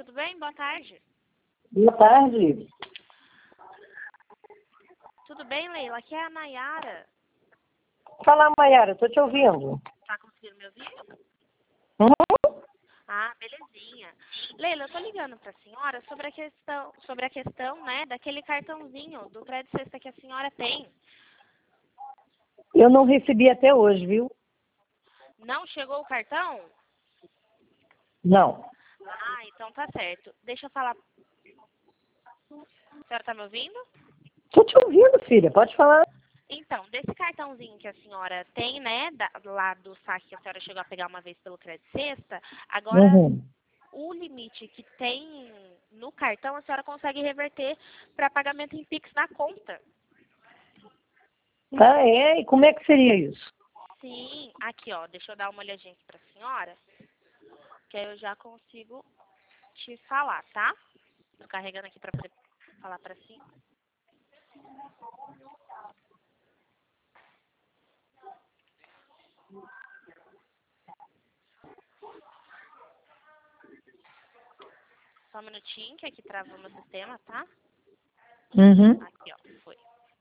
tudo bem? Boa tarde. Boa tarde. Tudo bem, Leila? Aqui é a Nayara. Fala, Mayara, estou te ouvindo. Tá conseguindo me ouvir? Uhum. Ah, belezinha. Leila, eu tô ligando pra senhora sobre a questão, né, daquele cartãozinho do crédito sexta que a senhora tem. Eu não recebi até hoje, viu? Não chegou o cartão? Não. Ah, então tá certo. Deixa eu falar. A senhora tá me ouvindo? Estou te ouvindo, filha. Pode falar. Então, desse cartãozinho que a senhora tem, né, lá do saque que a senhora chegou a pegar uma vez pelo crédito sexta, agora Uhum. o limite que tem no cartão a senhora consegue reverter para pagamento em Pix na conta. Ah, é? E como é que seria isso? Sim, aqui ó, deixa eu dar uma olhadinha aqui pra senhora, que aí eu já consigo te falar, tá? Tô carregando aqui pra poder falar pra senhora. Só um minutinho que aqui travou meu sistema, tá? Uhum. Aqui ó, foi.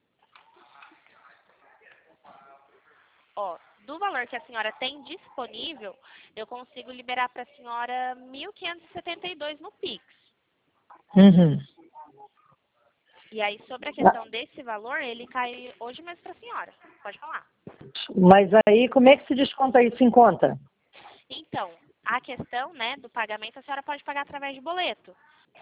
Ó, do valor que a senhora tem disponível, eu consigo liberar pra senhora 1.572 no Pix. Uhum. E aí, sobre a questão desse valor, ele cai hoje mesmo pra senhora. Pode falar. Mas aí, como é que se desconta isso em conta? Então, a questão, né, do pagamento, a senhora pode pagar através de boleto.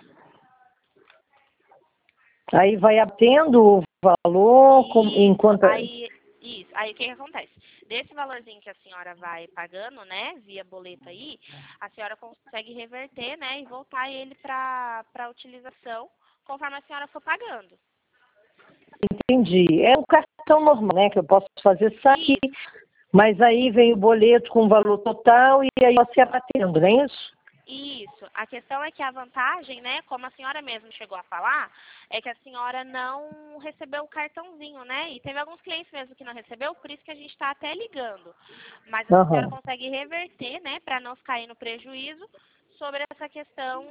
Aí vai atendo o valor em Isso, conta. aí o que acontece? Desse valorzinho que a senhora vai pagando, né, via boleto aí, a senhora consegue reverter, né, e voltar ele para utilização conforme a senhora for pagando. Entendi. É um cartão normal, né? Que eu posso fazer saque, Isso, mas aí vem o boleto com o valor total e aí você atendo, não é isso? isso. A questão é que a vantagem, né, como a senhora mesmo chegou a falar, é que a senhora não recebeu o cartãozinho, né? E teve alguns clientes mesmo que não recebeu, por isso que a gente está até ligando. Mas a senhora Aham. consegue reverter, né, para não ficar aí no prejuízo, sobre essa questão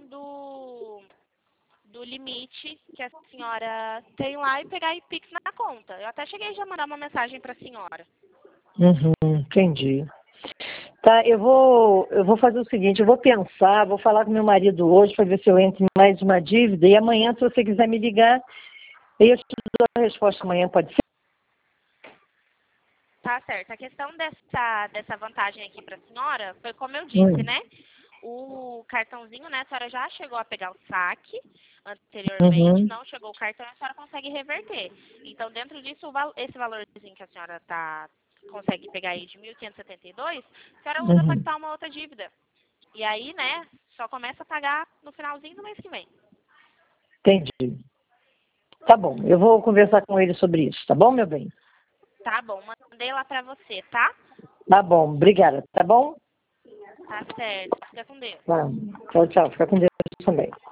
do limite que a senhora tem lá e pegar aí Pix na conta. Eu até cheguei já a mandar uma mensagem para a senhora. Uhum, entendi. Tá, eu vou fazer o seguinte, eu vou pensar, vou falar com meu marido hoje para ver se eu entro em mais uma dívida e amanhã, se você quiser me ligar, eu te dou a resposta amanhã, pode ser? Tá certo. A questão dessa vantagem aqui para a senhora foi como eu disse, Hum. né? O cartãozinho, né? A senhora já chegou a pegar o saque anteriormente, Uhum, não chegou o cartão, a senhora consegue reverter. Então, dentro disso, esse valorzinho que a senhora consegue pegar aí de 1.572, a senhora usa para uhum, quitar uma outra dívida. E aí, né, só começa a pagar no finalzinho do mês que vem. entendi. Tá bom, eu vou conversar com ele sobre isso, tá bom, meu bem? Tá bom, mandei lá pra você, tá? Tá bom, obrigada, tá bom? Tá certo. Fica com Deus. Tá. Tchau, tchau, fica com Deus também.